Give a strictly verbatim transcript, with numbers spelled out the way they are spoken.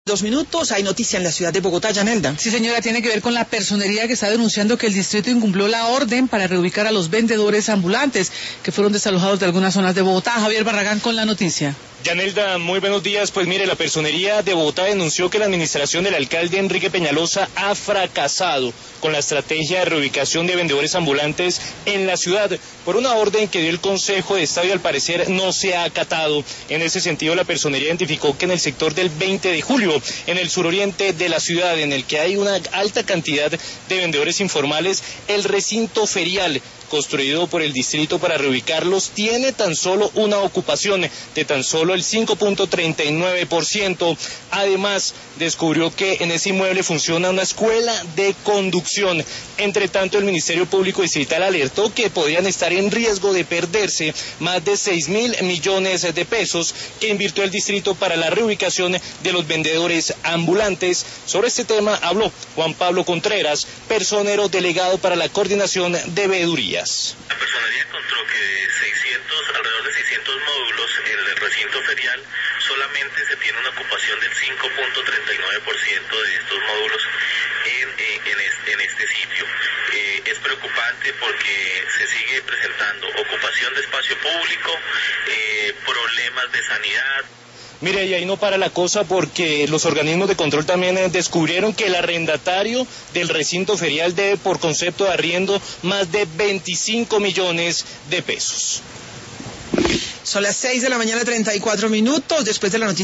Dos minutos, hay noticia en la ciudad de Bogotá, Yanelda. Sí, señora, tiene que ver con la personería que está denunciando que el distrito incumplió la orden para reubicar a los vendedores ambulantes que fueron desalojados de algunas zonas de Bogotá. Javier Barragán con la noticia. Yanelda, muy buenos días. Pues mire, la personería de Bogotá denunció que la administración del alcalde Enrique Peñalosa ha fracasado con la estrategia de reubicación de vendedores ambulantes en la ciudad por una orden que dio el Consejo de Estado y al parecer no se ha acatado. En ese sentido, la personería identificó que en el sector del veinte de julio, en el suroriente de la ciudad, en el que hay una alta cantidad de vendedores informales, el recinto ferial construido por el distrito para reubicarlos tiene tan solo una ocupación de tan solo el cinco punto treinta y nueve por ciento. Además, descubrió que en ese inmueble funciona una escuela de conducción. Entre tanto, el Ministerio Público Distrital alertó que podrían estar en riesgo de perderse más de seis mil millones de pesos que invirtió el distrito para la reubicación de los vendedores ambulantes. Sobre este tema habló Juan Pablo Contreras, personero delegado para la coordinación de veeduría. La personería encontró que de seiscientos, alrededor de seiscientos módulos en el recinto ferial, solamente se tiene una ocupación del cinco punto treinta y nueve por ciento de estos módulos en, eh, en, este, en este sitio. Eh, es preocupante porque se sigue presentando ocupación de espacio público, eh, problemas de sanidad. Mire, y ahí no para la cosa porque los organismos de control también eh, descubrieron que el arrendatario del recinto ferial debe por concepto de arriendo más de veinticinco millones de pesos. Son las seis de la mañana, treinta y cuatro minutos, después de la noticia.